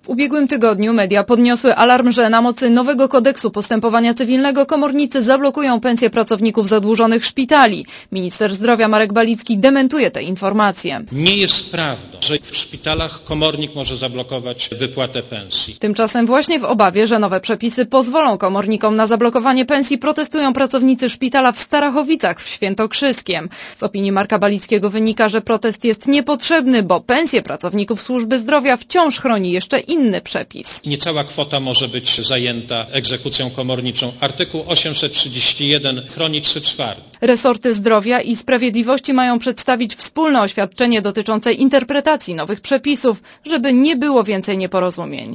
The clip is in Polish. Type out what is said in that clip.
W ubiegłym tygodniu media podniosły alarm, że na mocy nowego kodeksu postępowania cywilnego komornicy zablokują pensje pracowników zadłużonych szpitali. Minister zdrowia Marek Balicki dementuje te informacje. Nie jest prawdą, że w szpitalach komornik może zablokować wypłatę pensji. Tymczasem właśnie w obawie, że nowe przepisy pozwolą komornikom na zablokowanie pensji, protestują pracownicy szpitala w Starachowicach w Świętokrzyskiem. Z opinii Marka Balickiego wynika, że protest jest niepotrzebny, bo pensje pracowników służby zdrowia wciąż chroni jeszcze inny przepis. Niecała kwota może być zajęta egzekucją komorniczą. Artykuł 831 chroni 3/4. Resorty zdrowia i sprawiedliwości mają przedstawić wspólne oświadczenie dotyczące interpretacji nowych przepisów, żeby nie było więcej nieporozumień.